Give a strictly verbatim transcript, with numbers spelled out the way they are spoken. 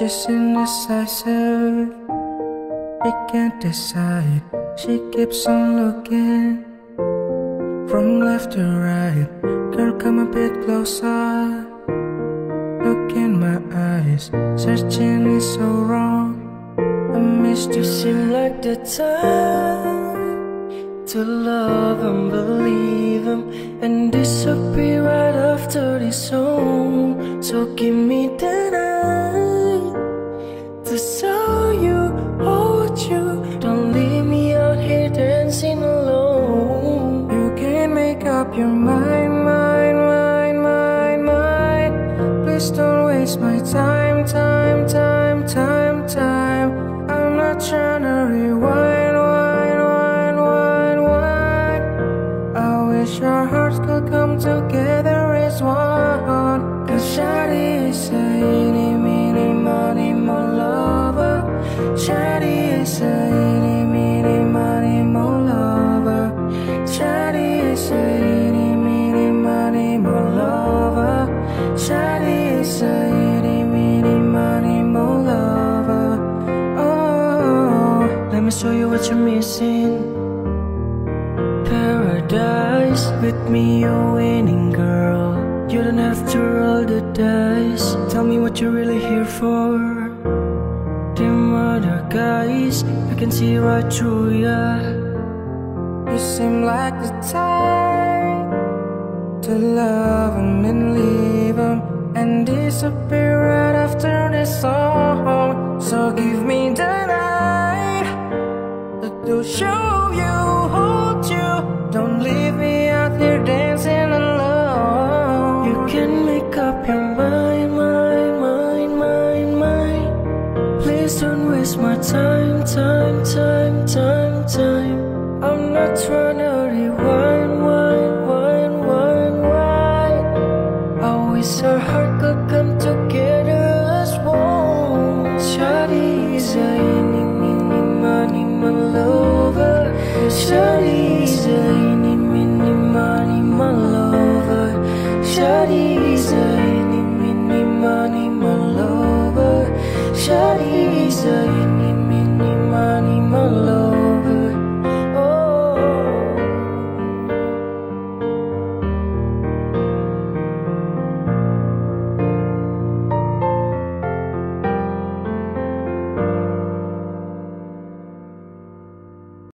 She's indecisive, she can't decide. She keeps on looking from left to right. Girl, come a bit closer, look in my eyes. Searching is so wrong, I missed you. Seem like the time to love and believe him and disappear right after this song. So give me the night to show you, hold you. Don't leave me out here dancing alone. You can't make up your mind, mind, mind, mind, mind. Please don't waste my time, time, time, time, time. I'm not trying to rewind, wind, wind, wind, wind. I wish our hearts could come together as one. Cause Shawty is a itty, meeny, money, more lover. Shawty is a itty, meeny, money, more lover. Shawty is a itty, meeny, money, more lover. Shawty is a itty, meeny, money, more lover. Oh, let me show you what you're missing. Paradise, with me you're winning, girl. You don't have to roll the dice. Tell me what you're really here for. Them other guys, I can see right through ya. you seem like the type to love him and leave him and disappear right after this song. So give me the night to show you, hold you. Don't leave me out here dancing alone. You can make up your mind, mind, mind, mind, mind. Please don't waste my time, time, time, time, time. I'm not trying to rewind.